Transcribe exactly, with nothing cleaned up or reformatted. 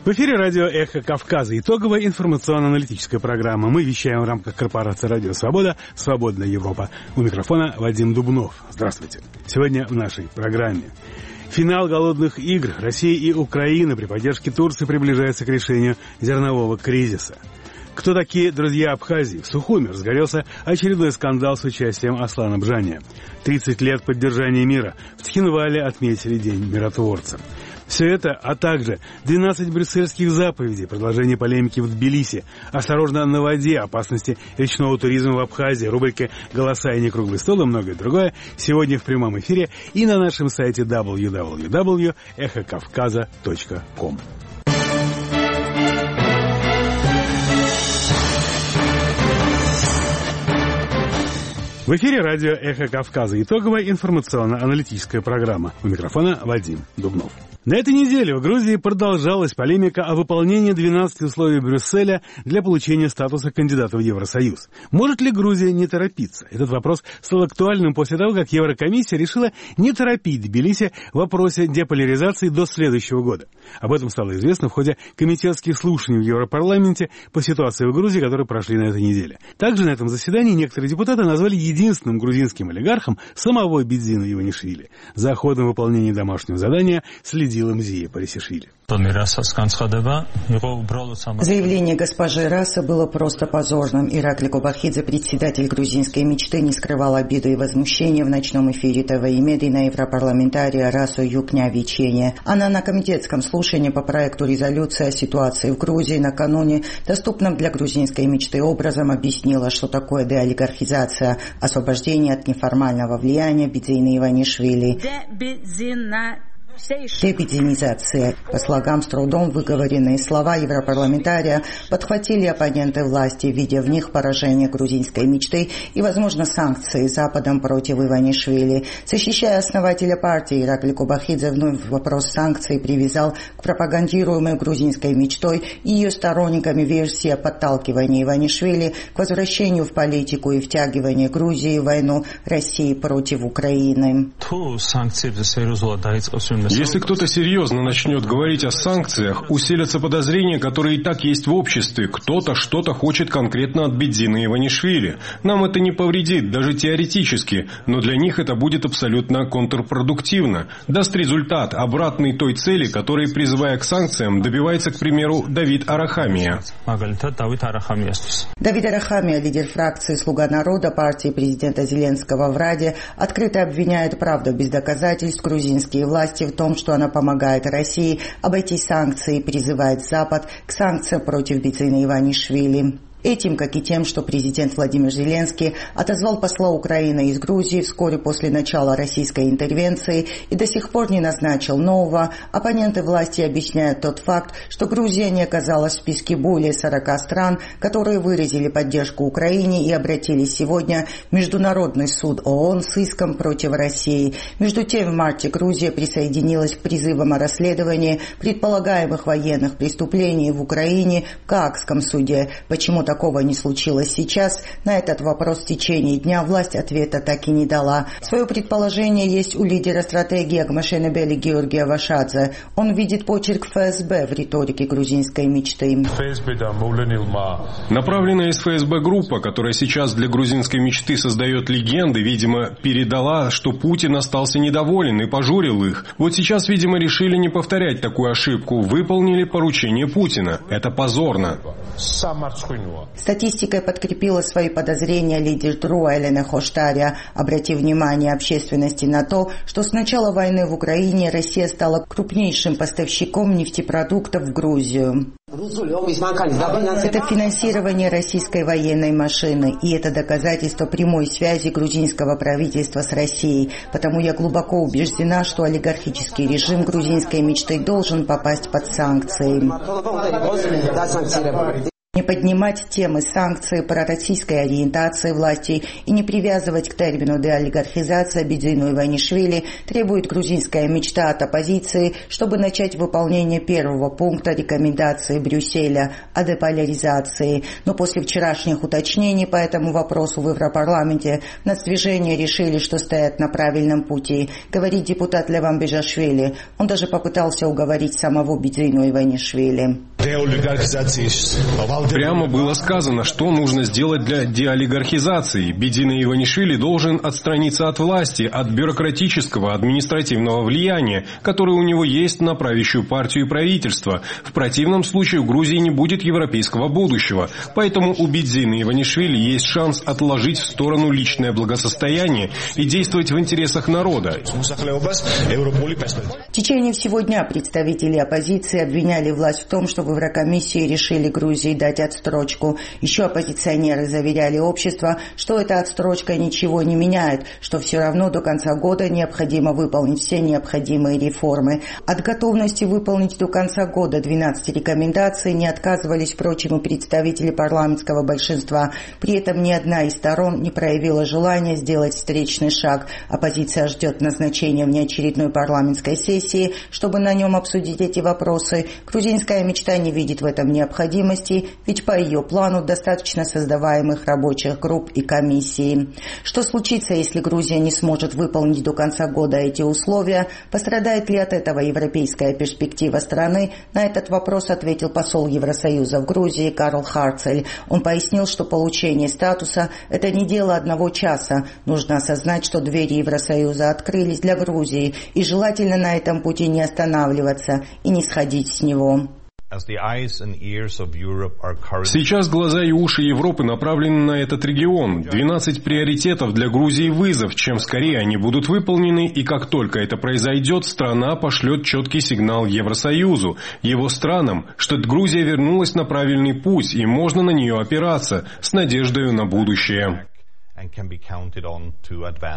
В эфире радио «Эхо Кавказа». Итоговая информационно-аналитическая программа. Мы вещаем в рамках корпорации «Радио Свобода», «Свободная Европа». У микрофона Вадим Дубнов. Здравствуйте. Сегодня в нашей программе. Финал голодных игр. Россия и Украина при поддержке Турции приближаются к решению зернового кризиса. Кто такие друзья Абхазии? В Сухуми разгорелся очередной скандал с участием Аслана Бжания. тридцать лет поддержания мира. В Цхинвале отметили День миротворца. Все это, а также двенадцать брюссельских заповедей, продолжение полемики в Тбилиси, осторожно на воде, опасности речного туризма в Абхазии, рубрики «Голоса и некруглый стол» и многое другое сегодня в прямом эфире и на нашем сайте дабл ю дабл ю дабл ю точка эхо кавказа точка ком. В эфире радио «Эхо Кавказа». Итоговая информационно-аналитическая программа. У микрофона Вадим Дубнов. На этой неделе в Грузии продолжалась полемика о выполнении двенадцати условий Брюсселя для получения статуса кандидата в Евросоюз. Может ли Грузия не торопиться? Этот вопрос стал актуальным после того, как Еврокомиссия решила не торопить Тбилиси в вопросе деполяризации до следующего года. Об этом стало известно в ходе комитетских слушаний в Европарламенте по ситуации в Грузии, которые прошли на этой неделе. Также на этом заседании некоторые депутаты назвали единственным грузинским олигархом самого Бидзина Иванишвили. За ходом выполнения домашнего задания следил Мзия Парисишвили. Заявление госпожи Раса было просто позорным. Иракли Кобахидзе, председатель грузинской мечты, не скрывал обиду и возмущения в ночном эфире ТВ-Меди на европарламентария Расу Юкнявичене. Она на комитетском слушании по проекту резолюции о ситуации в Грузии накануне доступным для грузинской мечты образом объяснила, что такое деолигархизация, освобождение от неформального влияния Бидзина Иванишвили. Дебидзинизация. По слогам с трудом выговоренные слова европарламентария подхватили оппоненты власти, видя в них поражение грузинской мечты и, возможно, санкции Западом против Иванишвили. Защищая основателя партии, Иракли Кобахидзе вновь вопрос санкций привязал к пропагандируемой грузинской мечтой и ее сторонниками версии о подталкивании Иванишвили к возвращению в политику и втягиванию Грузии в войну России против Украины. Если кто-то серьезно начнет говорить о санкциях, усилятся подозрения, которые и так есть в обществе. Кто-то что-то хочет конкретно от Бидзина Иванишвили. Нам это не повредит, даже теоретически, но для них это будет абсолютно контрпродуктивно. Даст результат, обратный той цели, которой, призывая к санкциям, добивается, к примеру, Давид Арахамия. Давид Арахамия, лидер фракции «Слуга народа» партии президента Зеленского в Раде, открыто обвиняет, правда без доказательств, грузинские власти в том, что она помогает России обойти санкции и призывает Запад к санкциям против Бидзина Иванишвили. Этим, как и тем, что президент Владимир Зеленский отозвал посла Украины из Грузии вскоре после начала российской интервенции и до сих пор не назначил нового, оппоненты власти объясняют тот факт, что Грузия не оказалась в списке более сорока стран, которые выразили поддержку Украине и обратились сегодня в Международный суд ООН с иском против России. Между тем, в марте Грузия присоединилась к призывам о расследовании предполагаемых военных преступлений в Украине в Гаагском суде. Почему такого не случилось сейчас? На этот вопрос в течение дня власть ответа так и не дала. Свое предположение есть у лидера стратегии Агмашенебели Георгия Вашадзе. Он видит почерк ФСБ в риторике грузинской мечты. Направленная из ФСБ группа, которая сейчас для грузинской мечты создает легенды, видимо, передала, что Путин остался недоволен и пожурил их. Вот сейчас, видимо, решили не повторять такую ошибку. Выполнили поручение Путина. Это позорно. Статистикой подкрепила свои подозрения лидер ТРУ Елена Хоштаря, обратив внимание общественности на то, что с начала войны в Украине Россия стала крупнейшим поставщиком нефтепродуктов в Грузию. Это финансирование российской военной машины, и это доказательство прямой связи грузинского правительства с Россией. Потому я глубоко убеждена, что олигархический режим грузинской мечты должен попасть под санкции. поднимать темы санкций, пророссийской ориентации власти и не привязывать к термину деолигархизация Бедзину Иванишвили требует грузинская мечта от оппозиции, чтобы начать выполнение первого пункта рекомендации Брюсселя о деполяризации. Но после вчерашних уточнений по этому вопросу в Европарламенте на движение решили, что стоят на правильном пути, говорит депутат Леван Бежашвили. Он даже попытался уговорить самого Бедзину Иванишвили. Прямо было сказано, что нужно сделать для деолигархизации. Бедзина Иванишвили должен отстраниться от власти, от бюрократического, административного влияния, которое у него есть на правящую партию и правительство. В противном случае у Грузии не будет европейского будущего. Поэтому у Бедзины Иванишвили есть шанс отложить в сторону личное благосостояние и действовать в интересах народа. В течение всего дня представители оппозиции обвиняли власть в том, что в Еврокомиссии решили Грузии дать отстрочку. Еще оппозиционеры заверяли общество, что эта отстрочка ничего не меняет, что все равно до конца года необходимо выполнить все необходимые реформы. От готовности выполнить до конца года двенадцать рекомендаций не отказывались, впрочем, и представители парламентского большинства. При этом ни одна из сторон не проявила желания сделать встречный шаг. Оппозиция ждет назначения внеочередной парламентской сессии, чтобы на нем обсудить эти вопросы. Грузинская мечта не видит в этом необходимости, ведь по ее плану достаточно создаваемых рабочих групп и комиссий. Что случится, если Грузия не сможет выполнить до конца года эти условия? Пострадает ли от этого европейская перспектива страны? На этот вопрос ответил посол Евросоюза в Грузии Карл Харцель. Он пояснил, что получение статуса – это не дело одного часа. Нужно осознать, что двери Евросоюза открылись для Грузии, и желательно на этом пути не останавливаться и не сходить с него. Сейчас глаза и уши Европы направлены на этот регион. двенадцать приоритетов для Грузии вызов. Чем скорее они будут выполнены, и как только это произойдет, страна пошлет четкий сигнал Евросоюзу, его странам, что Грузия вернулась на правильный путь, и можно на нее опираться с надеждой на будущее.